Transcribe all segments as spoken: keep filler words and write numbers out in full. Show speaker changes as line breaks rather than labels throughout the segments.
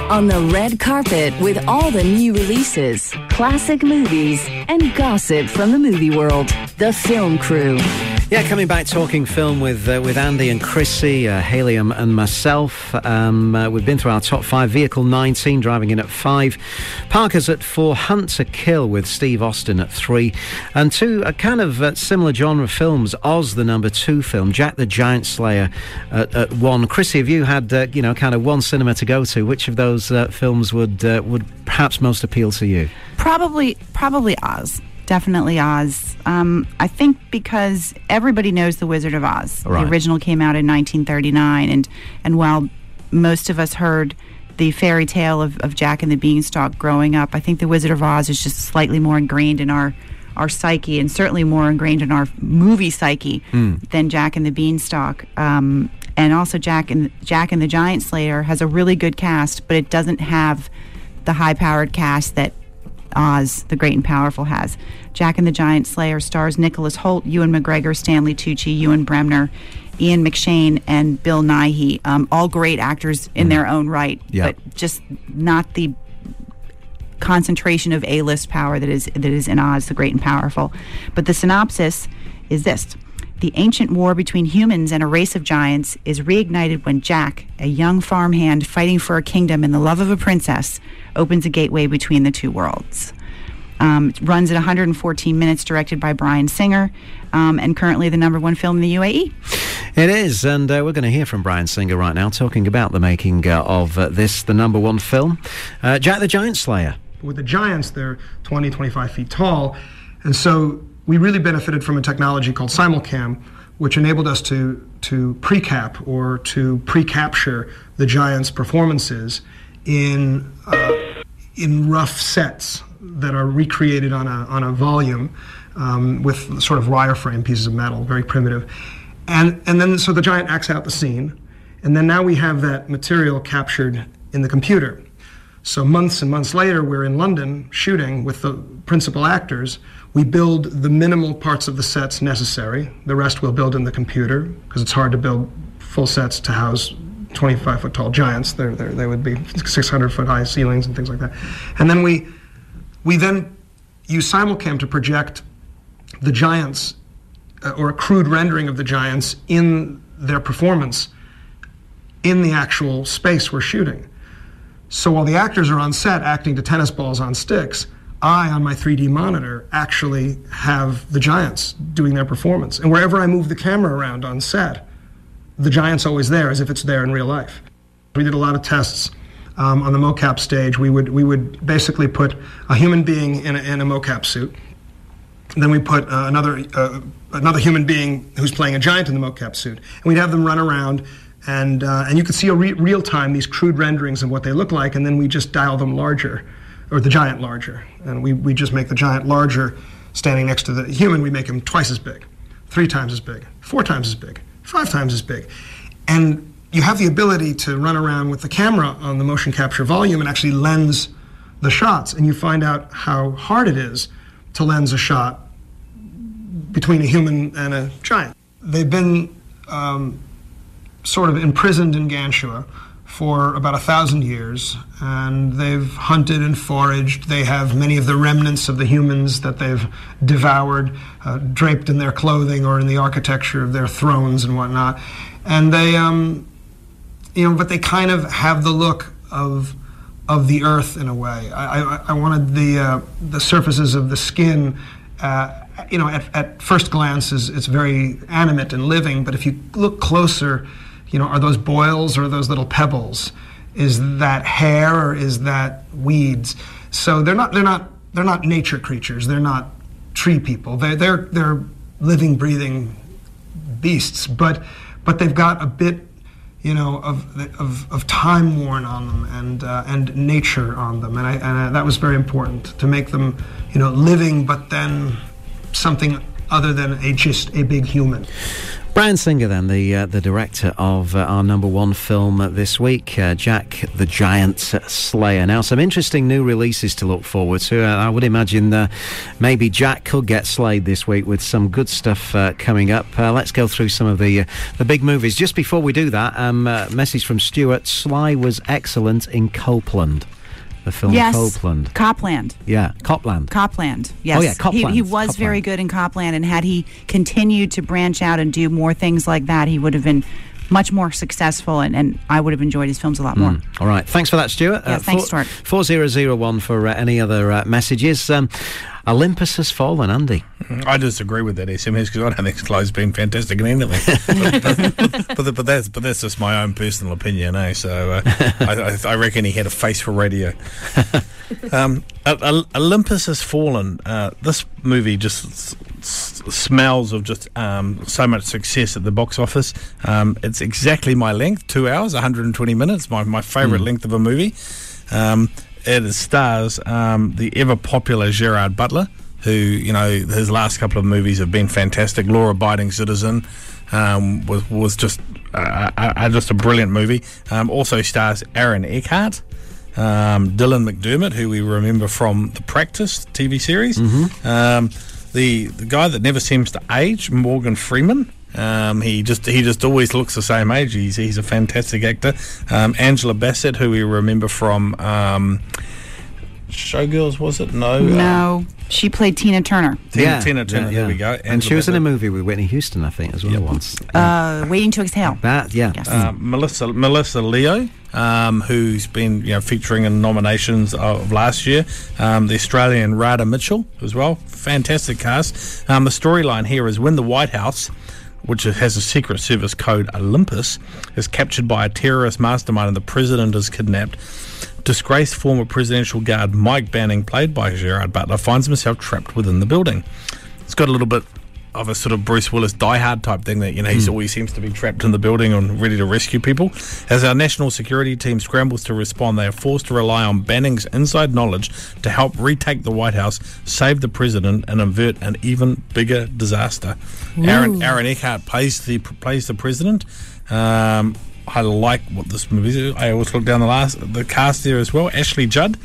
on the red carpet with all the new releases, classic movies, and gossip from the movie world. The Film Crew.
Yeah, coming back talking film with uh, with Andy and Chrissy, uh, Haley and, and myself. Um, uh, we've been through our top five. Vehicle nineteen, driving in at five. Parker's at four. Hunt to Kill with Steve Austin at three. And two uh, kind of uh, similar genre films. Oz, the number two film. Jack the Giant Slayer at, at one. Chrissy, have you had uh, you know kind of one cinema to go to? Which of those uh, films would uh, would perhaps most appeal to you?
Probably, probably Oz. Definitely Oz. Um, I think because everybody knows The Wizard of Oz. Right. The original came out in nineteen thirty-nine, and, and while most of us heard the fairy tale of, of Jack and the Beanstalk growing up, I think The Wizard of Oz is just slightly more ingrained in our, our psyche, and certainly more ingrained in our movie psyche mm. than Jack and the Beanstalk. Um, and also Jack and, Jack and the Giant Slayer has a really good cast, but it doesn't have the high-powered cast that Oz, the Great and Powerful, has. Jack and the Giant Slayer stars Nicholas Hoult, Ewan McGregor, Stanley Tucci, Ewan Bremner, Ian McShane, and Bill Nighy. Um, all great actors in mm. their own right,
yep.
but just not the concentration of A-list power that is that is in Oz, the Great and Powerful. But the synopsis is this. The ancient war between humans and a race of giants is reignited when Jack, a young farmhand fighting for a kingdom and the love of a princess, opens a gateway between the two worlds. Um, it runs at one hundred fourteen minutes, directed by Bryan Singer, um, and currently the number one film in the U A E.
It is, and uh, we're going to hear from Bryan Singer right now, talking about the making uh, of uh, this, the number one film, uh, Jack the Giant Slayer.
With the giants, they're twenty, twenty-five feet tall, and so we really benefited from a technology called Simulcam, which enabled us to to pre-cap or to pre-capture the giants' performances in uh, in rough sets that are recreated on a on a volume um, with sort of wireframe pieces of metal, very primitive, and and then so the giant acts out the scene, and then now we have that material captured in the computer. So months and months later, we're in London shooting with the principal actors. We build the minimal parts of the sets necessary. The rest we'll build in the computer, because it's hard to build full sets to house twenty-five foot tall giants. They're, they're, they would be six hundred foot high ceilings and things like that. And then we we then use Simulcam to project the giants, uh, or a crude rendering of the giants in their performance in the actual space we're shooting. So while the actors are on set acting to tennis balls on sticks, I, on my three D monitor, actually have the giants doing their performance. And wherever I move the camera around on set, the giant's always there, as if it's there in real life. We did a lot of tests um, on the mocap stage. We would we would basically put a human being in a, in a mocap suit. Then we put uh, another uh, another human being who's playing a giant in the mocap suit. And we'd have them run around, and uh, and you could see a re- real time these crude renderings of what they look like, and then we just dial them larger, or the giant larger. And we, we just make the giant larger standing next to the human. We make him twice as big, three times as big, four times as big, five times as big. And you have the ability to run around with the camera on the motion capture volume and actually lens the shots. And you find out how hard it is to lens a shot between a human and a giant. They've been um, sort of imprisoned in Ganshua for about a thousand years, and they've hunted and foraged. They have many of the remnants of the humans that they've devoured, uh, draped in their clothing or in the architecture of their thrones and whatnot. And they, um, you know, but they kind of have the look of of the earth in a way. I, I, I wanted the uh, the surfaces of the skin. Uh, you know, at, at first glance, is it's very animate and living, but if you look closer, you know, are those boils or are those little pebbles? Is that hair or is that weeds? So they're not they're not they're not nature creatures. They're not tree people. They're they're they're living, breathing beasts. But but they've got a bit, you know, of of, of time worn on them and uh, and nature on them. And I and I, that was very important to make them, you know, living, but then something other than a just a big human.
Bryan Singer, then, the uh, the director of uh, our number one film uh, this week, uh, Jack the Giant Slayer. Now, some interesting new releases to look forward to. Uh, I would imagine uh, maybe Jack could get slayed this week with some good stuff uh, coming up. Uh, let's go through some of the uh, the big movies. Just before we do that, um, uh, message from Stuart. Sly was excellent in Copeland. The film
yes.
Copeland.
Copland.
Yeah, Copland.
Copland, yes.
Oh, yeah, Copland.
He, he was
Copland.
very good in Copland, and had he continued to branch out and do more things like that, he would have been much more successful, and, and I would have enjoyed his films a lot more.
Mm. All right. Thanks for that, Stuart.
Yeah,
uh,
thanks,
four,
Stuart.
four zero zero one for uh, any other uh, messages. Um, Olympus Has Fallen, Andy.
I disagree with that S M S because I don't think Sly's been fantastic in anything. but, but, but, but, that's, but that's just my own personal opinion, eh? So uh, I, I reckon he had a face for radio. um, Olympus Has Fallen. Uh, this movie just s- s- smells of just um, so much success at the box office. Um, it's exactly my length, two hours, one hundred twenty minutes, my, my favourite mm. length of a movie. Um, it stars um, the ever-popular Gerard Butler, who, you know, his last couple of movies have been fantastic. Law-Abiding Citizen um, was was just uh, uh, just a brilliant movie. Um, also stars Aaron Eckhart, um, Dylan McDermott, who we remember from The Practice T V series,
mm-hmm.
um, the the guy that never seems to age, Morgan Freeman. Um, he just he just always looks the same age. He's he's a fantastic actor. Um, Angela Bassett, who we remember from um, Showgirls, was it? No,
no. Uh, she played Tina Turner.
Tina,
yeah,
Tina Turner.
Yeah,
there we go.
And
Angela
she was
Bassett.
in a movie with Whitney Houston, I think, as well. Yep. Once.
Uh, Waiting to Exhale.
That, yeah.
Yes.
Uh, Melissa Melissa Leo, um, who's been you know featuring in nominations of last year. Um, the Australian Radha Mitchell as well. Fantastic cast. Um, the storyline here is when the White House, which has a secret service code Olympus, is captured by a terrorist mastermind and the president is kidnapped. Disgraced former presidential guard Mike Banning, played by Gerard Butler, finds himself trapped within the building. It's got a little bit of a sort of Bruce Willis Die Hard type thing that, you know, he always seems to be trapped in the building and ready to rescue people. As our national security team scrambles to respond, they are forced to rely on Banning's inside knowledge to help retake the White House, save the president, and avert an even bigger disaster. Aaron, Aaron Eckhart plays the plays the president. Um, I like what this movie is. I always look down the last the cast there as well. Ashley Judd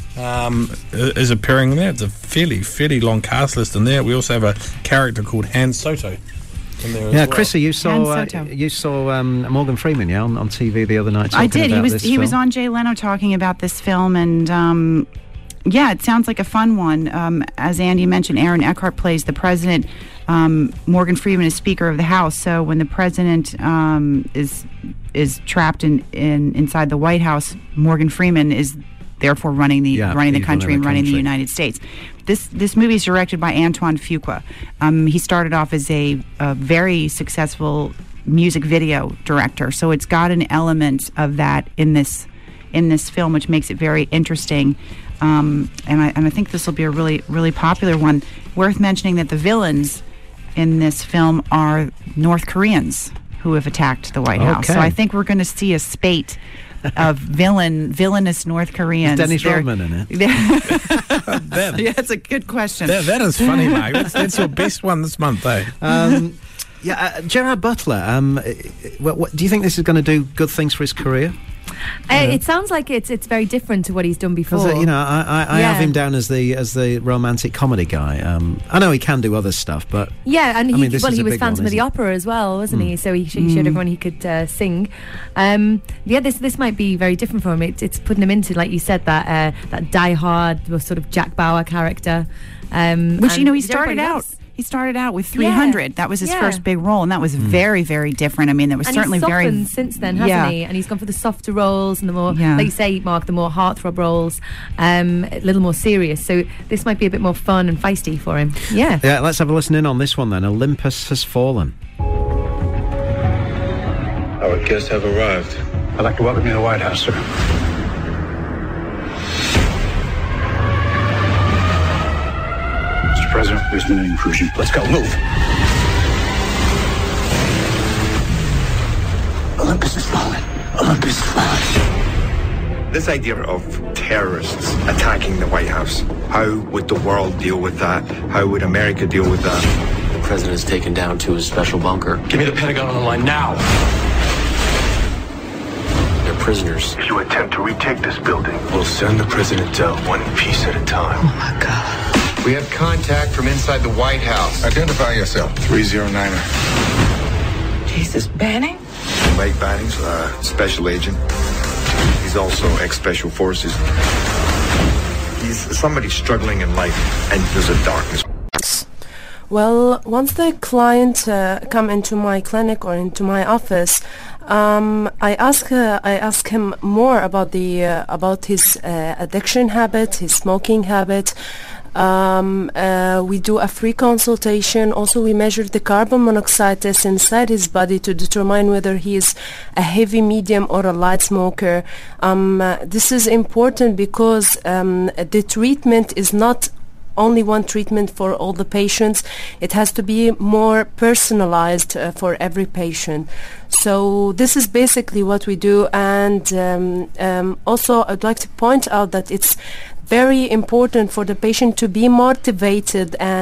um, is appearing in there. It's a fairly fairly long cast list in there. We also have a character called Han Soto in there as
yeah,
well.
Chrissy, you saw uh,
Soto.
you saw um, Morgan Freeman, yeah, on, on T V the other night.
I did.
About
He was
this
he
film.
was on Jay Leno talking about this film, and um, yeah, it sounds like a fun one. Um, as Andy mentioned, Aaron Eckhart plays the president. Um, Morgan Freeman is Speaker of the House. So when the president um, is is trapped in, in inside the White House, Morgan Freeman is therefore running the
yeah,
running the country
running
and running
country.
the United States. This this movie is directed by Antoine Fuqua. Um, he started off as a, a very successful music video director, so it's got an element of that in this in this film, which makes it very interesting. Um, and I and I think this will be a really really popular one. Worth mentioning that the villains in this film are North Koreans who have attacked the White House.
Okay.
So I think we're going to see a spate of villain, villainous North Koreans.
Is Dennis
They're-
Rodman in it?
That,
yeah, that's a good question.
that, that is funny, Mark. That's, that's your best one this month, eh?
Um, yeah, uh, Gerard Butler. Um, uh, what, what, do you think this is going to do good things for his career?
Uh, it sounds like it's it's very different to what he's done before.
Because uh, you know, I, I, I
Yeah.
have him down as the as the romantic comedy guy. Um, I know he can do other stuff, but
Yeah, and
I
he,
mean, this
well,
is
he
a
was
big
Phantom
one,
of the
isn't
Opera as well, wasn't he? So he, sh- he showed everyone he could uh, sing. Um, yeah, this this might be very different for him. It, it's putting him into, like you said, that uh, that die-hard sort of Jack Bauer character. Um,
Which, you
and
know, he
which
started
everybody
out.
loves.
He started out with three hundred.
Yeah.
That was his
Yeah.
first big role, and that was very, very different. I mean, that was
And
certainly
he's
very.
softened since then, hasn't
yeah.
he? And he's gone for the softer roles and the more,
Yeah.
like you say, Mark, the more heartthrob roles, um, a little more serious. So this might be a bit more fun and feisty for him. Yeah.
yeah, let's have a listen in on this one then. Olympus Has Fallen.
Our guests have arrived.
I'd like to welcome you to the White House, sir. Mister President, please begin the intrusion. Let's go. Move. Olympus is falling. Olympus is falling.
This idea of terrorists attacking the White House, how would the world deal with that? How would America deal with that? The
president is taken down to his special bunker.
Give me the Pentagon on the line now.
They're prisoners.
If you attempt to retake this building, we'll send the president down one piece at a time.
Oh my God.
We have contact from inside the White House.
Identify yourself. three oh niner.
Jesus, Banning?
Mike Banning's uh, special agent. He's also ex-special forces. He's somebody struggling in life, and there's a darkness.
Well, once the client uh, come into my clinic or into my office, um, I ask uh, I ask him more about the uh, about his uh, addiction habit, his smoking habit. Um, uh, we do a free consultation. Also, we measure the carbon monoxide test inside his body to determine whether he is a heavy, medium, or a light smoker. Um, uh, this is important because um, the treatment is not only one treatment for all the patients. It has to be more personalized uh, for every patient. So this is basically what we do. And um, um, also, I'd like to point out that it's very important for the patient to be motivated and